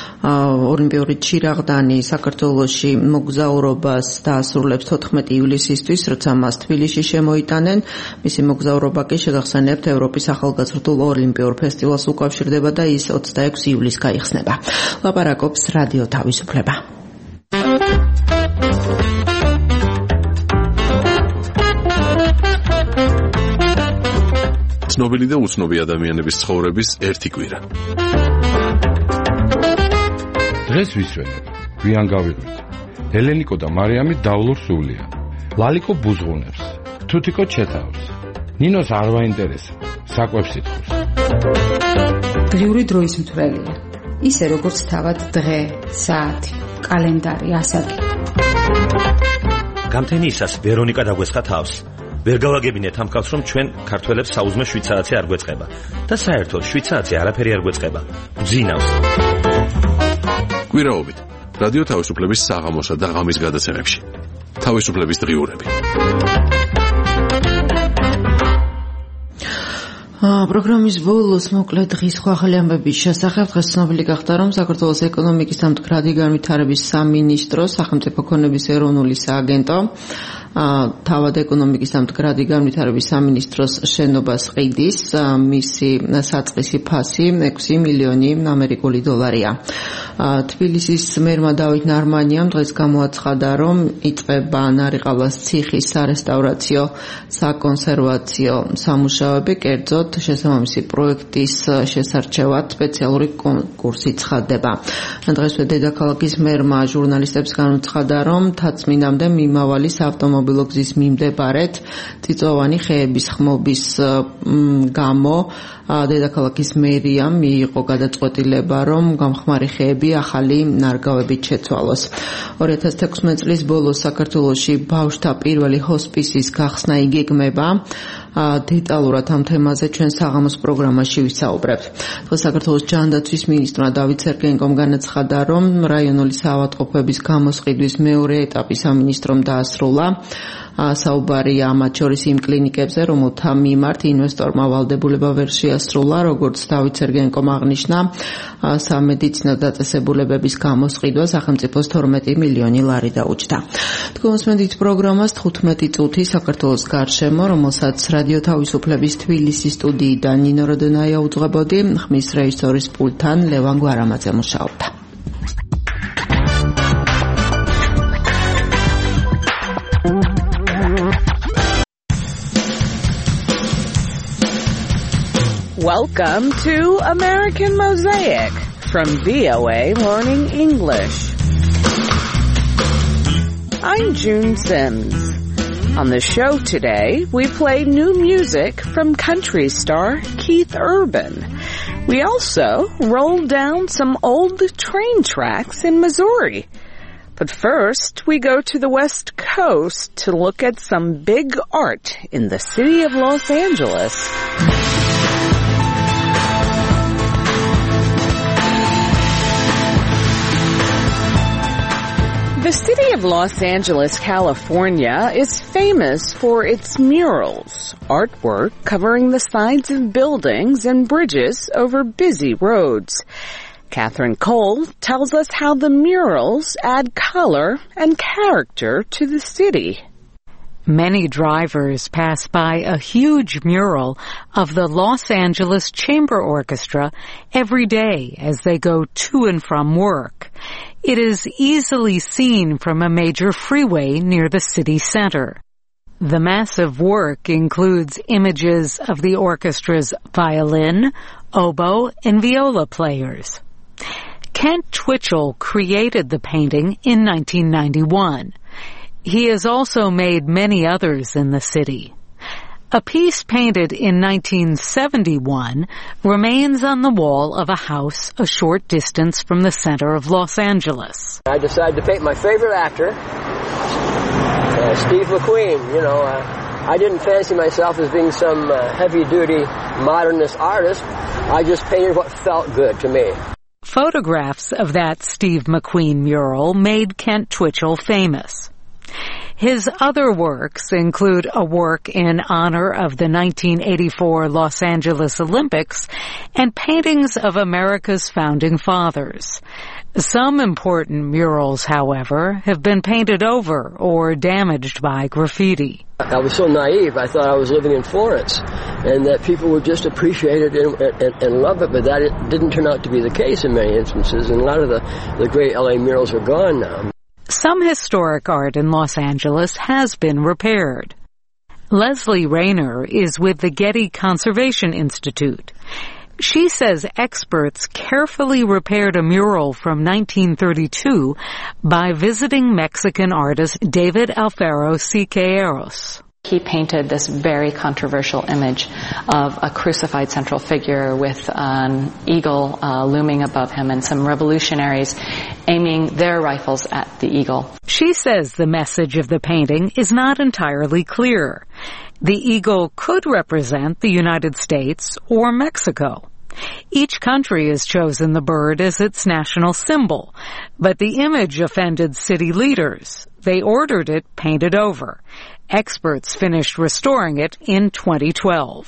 ოლიმპიური ჩირაღდანი საქართველოში მოგზაურობას დაასრულებს თოთხმეტი ივლისისთვის, როცა მას თბილისში შემოიტანენ. მისი მოგზაურობა კი შეგახსენებთ ევროპის ახალგაზრდულ ოლიმპიურ ფესტივალს უკავშირდება და ის ოცდაექვსი ივლისს გაიხსნება. ლაპარაკობს რადიო თავისუფლება. ცნობილი და უცნობი ადამიანების ცხოვრების ერთი კვირა. დღეს ვისვენებ, გვიან გავიღვით. ელენიკო და მარიამი დავლურ სულია. ლალიკო ბუზღუნებს, თუთიკო ჩეთავს. ნინოს არ ვაინტერესებს, საკვებს ითხოვს. დღიური დროის მთვრელია. ისე როგორც თავად დღე, საათი, კალენდარი, ასაკი. გამთენიისას ვერონიკა დაგვესხა თავს. ვერ გავაგებინეთ ამ კაცს, რომ ჩვენ ქართველებს საუზმე შვიდ საათი არ გვეწყება და საერთოდ შვიდ საათი არაფერი არ გვეწყება. გძინავს. კვირაობით რადიო თავისუფლების საღამოსა და ღამის გადაცემებში. თავისუფლების დღიურები. პროგრამის ბოლოს მოკლედ დღის ახალი ამბების შესახებ. დღეს ცნობილი გახდა, რომ საქართველოს ეკონომიკის და მდგრადი განვითარების სამინისტრო, სახელმწიფო ქონების ეროვნული სააგენტო თავად ეკონომიკის და მდგრადი განვითარების სამინისტროს შენობას ყიდის. მისი საწყისი ფასი ექვსი მილიონი ამერიკული დოლარია. თბილისის მერმა დავით ნარმანიამ დღეს გამოაცხადა, რომ იწყება ნარიყალას ციხის სარესტავრაციო საკონსერვაციო სამუშაოები, კერძოდ შესაბამისი პროექტის შესარჩევად სპეციალური კონკურსი ცხადდება. დღესვე დედაქალაქის მერმა ჟურნალისტებს განუცხადა, რომ თაცმინამდე მიმავალი საავტომობილო საავტომობილო გზის მიმდებარედ წიწვოვანი ხეების ხმობის გამო დედაქალაქის მერიამ მიიღო გადაწყვეტილება, რომ გამხმარი ხეები ახალი ნარგავებით შეცვალოს. ორი ათას თექვსმეტ წლის ბოლოს საქართველოში ბავშვთა პირველი ჰოსპისის გახსნა იგეგმება. დეტალურად ამ თემაზე ჩვენ საღამოს პროგრამაში ვისაუბრებთ. დღეს საქართველოს ჯანდაცვის მინისტრმა დავით სერგენკომ განაცხადა, რომ რაიონული საავადმყოფოების გამოსყიდვის მეორე ეტაპი სამინისტრომ დაასრულა. საუბარი ამათ შორის იმ კლინიკებზე, რომელთა მიმართ ინვესტორმა ვალდებულება ვერ შეასრულა, როგორც დავით სერგენკომ აღნიშნა, სამედიცინო დაწესებულებების გამოსყიდვა სახელმწიფოს თორმეტი მილიონი ლარი დაუჯდა. თქვენსმენთ პროგრამას თხუთმეტი წუთი საქართველოს გარშემო, რომელსაც რადიო თავისუფლების თბილისის სტუდიიდან ნინო როდენაია უძღვებოდი, ხმის რეჟისორის პულტთან ლევან გვარამაძე მუშაობდა. Welcome to American Mosaic from V O A Learning English. I'm June Sims. On the show today, we play new music from country star Keith Urban. We also roll down some old train tracks in Missouri. But first, we go to the West Coast to look at some big art in the city of Los Angeles. The city of Los Angeles, California, is famous for its murals, artwork covering the sides of buildings and bridges over busy roads. Catherine Cole tells us how the murals add color and character to the city. Many drivers pass by a huge mural of the Los Angeles Chamber Orchestra every day as they go to and from work. It is easily seen from a major freeway near the city center. The massive work includes images of the orchestra's violin, oboe, and viola players. Kent Twitchell created the painting in nineteen ninety-one. He has also made many others in the city. A piece painted in nineteen seventy-one remains on the wall of a house a short distance from the center of Los Angeles. I decided to paint my favorite actor, uh, Steve McQueen. You know, uh, I didn't fancy myself as being some uh, heavy-duty modernist artist. I just painted what felt good to me. Photographs of that Steve McQueen mural made Kent Twitchell famous. His other works include a work in honor of the nineteen eighty-four Los Angeles Olympics and paintings of America's founding fathers. Some important murals, however, have been painted over or damaged by graffiti. I was so naive. I thought I was living in Florence and that people would just appreciate it and, and, and love it, but that it didn't turn out to be the case in many instances, and a lot of the, the great L A murals are gone now. Some historic art in Los Angeles has been repaired. Leslie Rayner is with the Getty Conservation Institute. She says experts carefully repaired a mural from nineteen thirty-two by visiting Mexican artist David Alfaro Siqueiros. He painted this very controversial image of a crucified central figure with an eagle uh, looming above him and some revolutionaries aiming their rifles at the eagle. She says the message of the painting is not entirely clear. The eagle could represent the United States or Mexico. Each country has chosen the bird as its national symbol, but the image offended city leaders. They ordered it painted over. Experts finished restoring it in twenty twelve.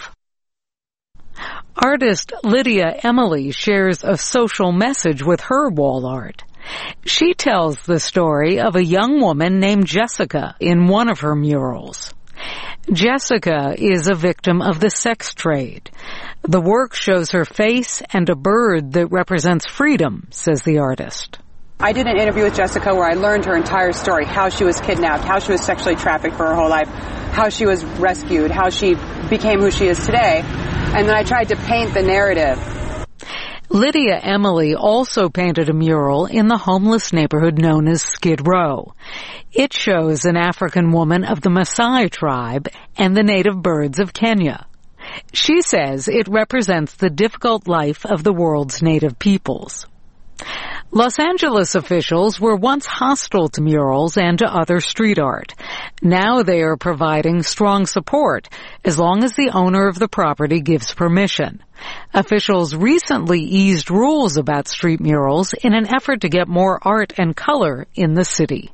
Artist Lydia Emily shares a social message with her wall art. She tells the story of a young woman named Jessica in one of her murals. Jessica is a victim of the sex trade. The work shows her face and a bird that represents freedom, says the artist. I did an interview with Jessica where I learned her entire story, how she was kidnapped, how she was sexually trafficked for her whole life, how she was rescued, how she became who she is today, and then I tried to paint the narrative. Lydia Emily also painted a mural in the homeless neighborhood known as Skid Row. It shows an African woman of the Maasai tribe and the native birds of Kenya. She says it represents the difficult life of the world's native peoples. Los Angeles officials were once hostile to murals and to other street art. Now they are providing strong support as long as the owner of the property gives permission. Officials recently eased rules about street murals in an effort to get more art and color in the city.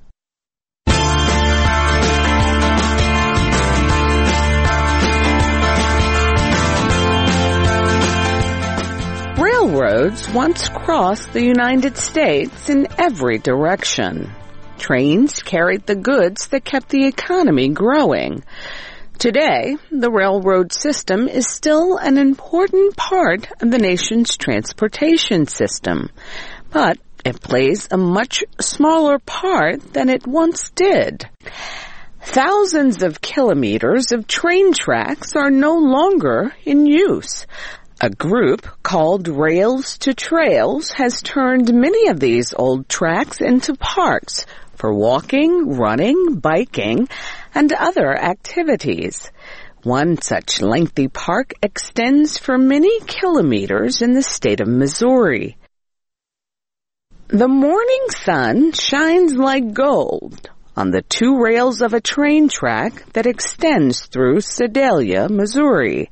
Railroads once crossed the United States in every direction. Trains carried the goods that kept the economy growing. Today, the railroad system is still an important part of the nation's transportation system, but it plays a much smaller part than it once did. Thousands of kilometers of train tracks are no longer in use. A group called Rails to Trails has turned many of these old tracks into parks for walking, running, biking, and other activities. One such lengthy park extends for many kilometers in the state of Missouri. The morning sun shines like gold on the two rails of a train track that extends through Sedalia, Missouri.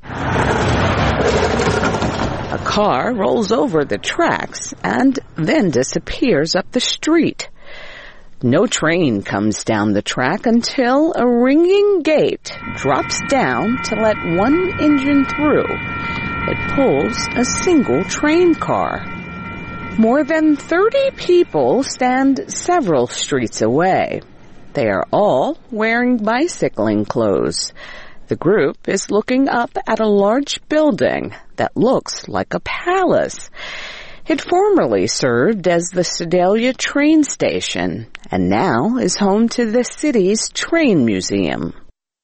A car rolls over the tracks and then disappears up the street. No train comes down the track until a ringing gate drops down to let one engine through. It pulls a single train car. More than thirty people stand several streets away. They are all wearing bicycling clothes. The group is looking up at a large building that looks like a palace. It formerly served as the Sedalia train station and now is home to the city's train museum.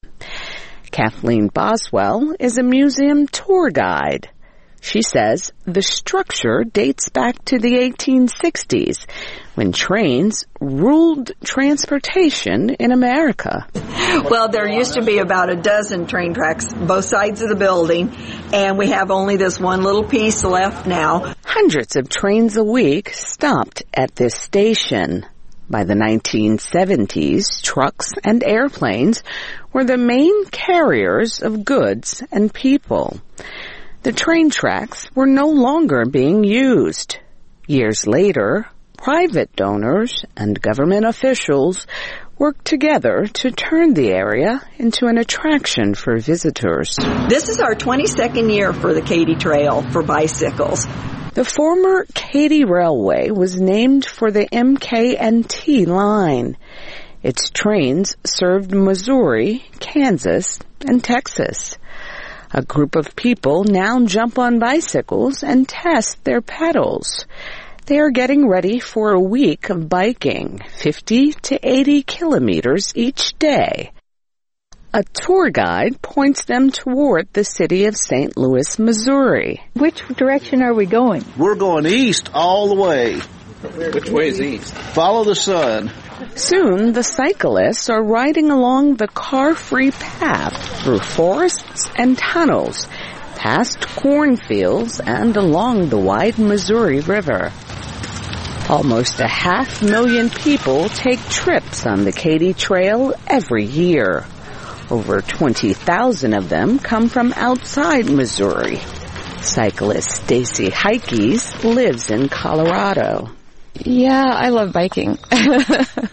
Kathleen Boswell is a museum tour guide. She says the structure dates back to the eighteen sixties, when trains ruled transportation in America. Well, there used to be about a dozen train tracks both sides of the building, and we have only this one little piece left now. Hundreds of trains a week stopped at this station. By the nineteen seventies, trucks and airplanes were the main carriers of goods and people. The train tracks were no longer being used. Years later, private donors and government officials worked together to turn the area into an attraction for visitors. This is our twenty-second year for the Katy Trail for bicycles. The former Katy Railway was named for the M K and T line. Its trains served Missouri, Kansas, and Texas. A group of people now jump on bicycles and test their pedals. They are getting ready for a week of biking, fifty to eighty kilometers each day. A tour guide points them toward the city of Saint Louis, Missouri. Which direction are we going? We're going east all the way. Which way is east? Follow the sun. Soon, the cyclists are riding along the car-free path through forests and tunnels, past cornfields, and along the wide Missouri River. Almost a half million people take trips on the Katy Trail every year. Over twenty thousand of them come from outside Missouri. Cyclist Stacy Heikes lives in Colorado. Yeah, I love biking. I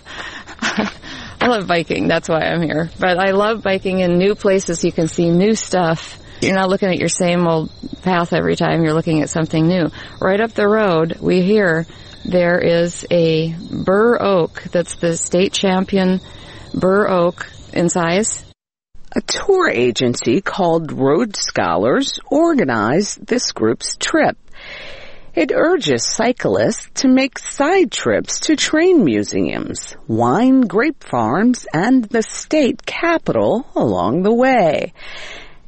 love biking. That's why I'm here. But I love biking in new places. You can see new stuff. You're not looking at your same old path every time. You're looking at something new. Right up the road, we hear there is a bur oak that's the state champion bur oak in size. A tour agency called Road Scholars organized this group's trip. It urges cyclists to make side trips to train museums, wine grape farms, and the state capitol along the way.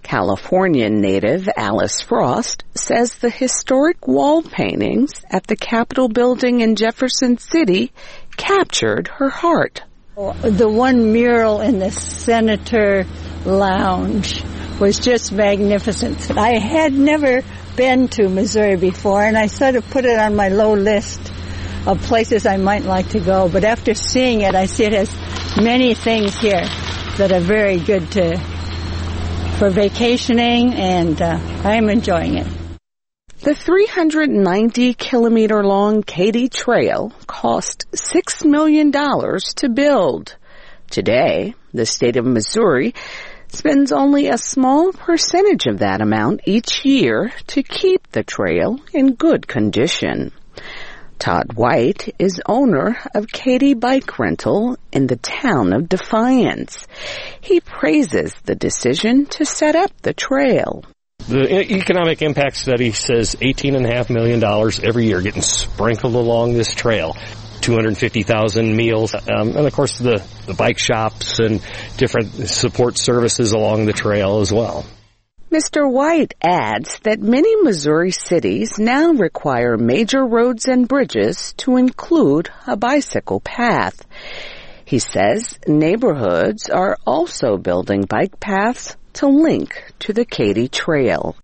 Californian native Alice Frost says the historic wall paintings at the Capitol building in Jefferson City captured her heart. The one mural in the Senator Lounge was just magnificent. I had never been to Missouri before, and I sort of put it on my low list of places I might like to go. But after seeing it, I see it has many things here that are very good to for vacationing, and uh, I'm enjoying it. The three hundred ninety kilometer long Katy Trail cost six million dollars to build. Today, the state of Missouri spends only a small percentage of that amount each year to keep the trail in good condition. Todd White is owner of Katy Bike Rental in the town of Defiance. He praises the decision to set up the trail. The economic impact study says eighteen point five million dollars every year getting sprinkled along this trail. two hundred fifty thousand meals, um, and of course the, the bike shops and different support services along the trail as well. Mister White adds that many Missouri cities now require major roads and bridges to include a bicycle path. He says neighborhoods are also building bike paths to link to the Katy Trail.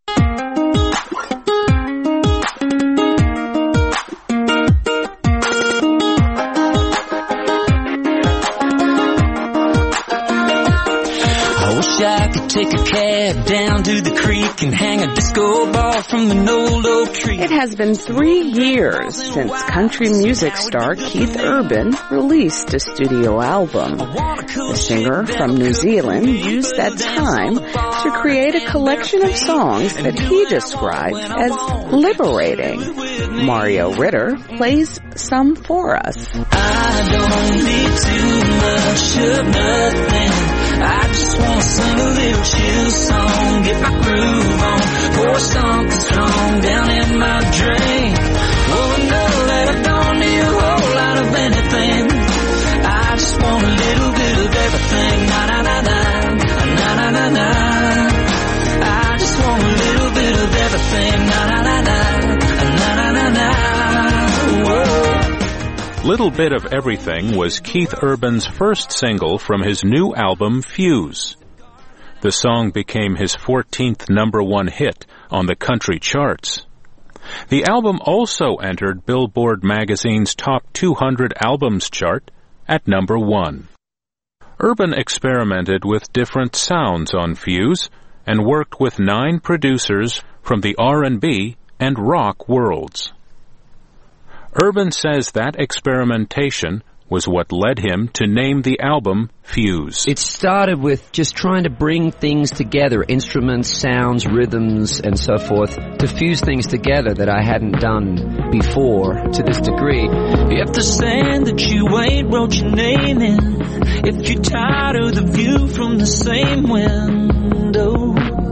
I could take a cab down to the creek and hang a disco ball from an old oak tree. It has been three years since country music star Keith Urban released a studio album. The singer from New Zealand used that time to create a collection of songs that he described as liberating. Mario Ritter plays some for us. I don't need too much of nothing. I just want to sing a little chill song, get my groove on, pour something strong down in my drink. Oh, no, that I don't need a whole lot of anything. I just want a little bit of everything. Na na na na, na na na na. I just want a little bit of everything. Na na na na, na na na na. Whoa. Little Bit of Everything was Keith Urban's first single from his new album, Fuse. The song became his fourteenth number one hit on the country charts. The album also entered Billboard magazine's top two hundred albums chart at number one. Urban experimented with different sounds on Fuse and worked with nine producers from the R and B and rock worlds. Urban says that experimentation was what led him to name the album Fuse. It started with just trying to bring things together, instruments, sounds, rhythms, and so forth, to fuse things together that I hadn't done before to this degree. If the sand that you ain't wrote your name in, if you're tired of the view from the same window,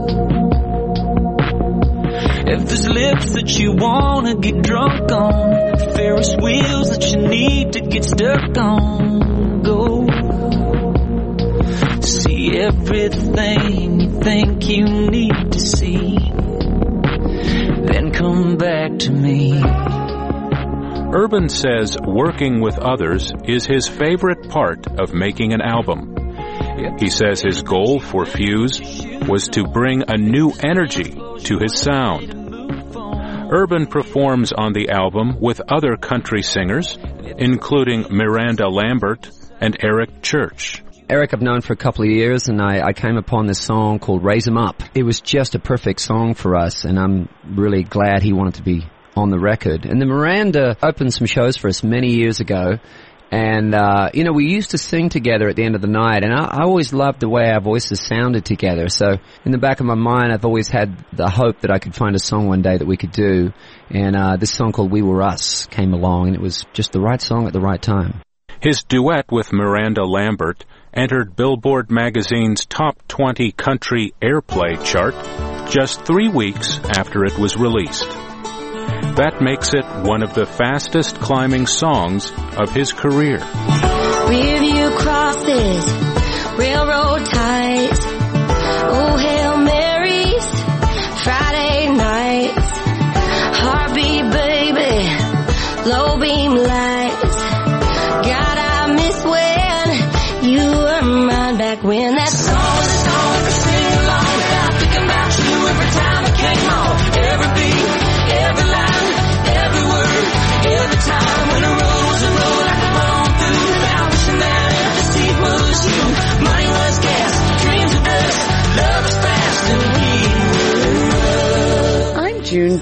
if there's lips that you wanna get drunk on, Ferris wheels that you need to get stuck on, go see everything you think you need to see, then come back to me. Urban says working with others is his favorite part of making an album. He says his goal for Fuse was to bring a new energy to his sound. Urban performs on the album with other country singers, including Miranda Lambert and Eric Church. Eric I've known for a couple of years, and I, I came upon this song called Raise 'Em Up. It was just a perfect song for us, and I'm really glad he wanted to be on the record. And then Miranda opened some shows for us many years ago, and, uh, you know, we used to sing together at the end of the night, and I, I always loved the way our voices sounded together. So in the back of my mind, I've always had the hope that I could find a song one day that we could do. And uh, this song called We Were Us came along, and it was just the right song at the right time. His duet with Miranda Lambert entered Billboard magazine's top twenty country airplay chart just three weeks after it was released. That makes it one of the fastest climbing songs of his career. Review crosses, railroad ties, oh, Hail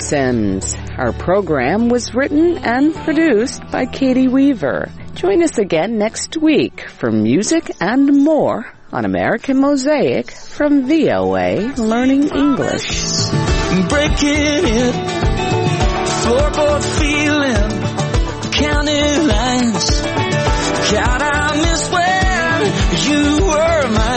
Sims. Our program was written and produced by Katie Weaver. Join us again next week for music and more on American Mosaic from V O A Learning English. Breaking it, floorboard feeling, counting lines. God, I miss when you were my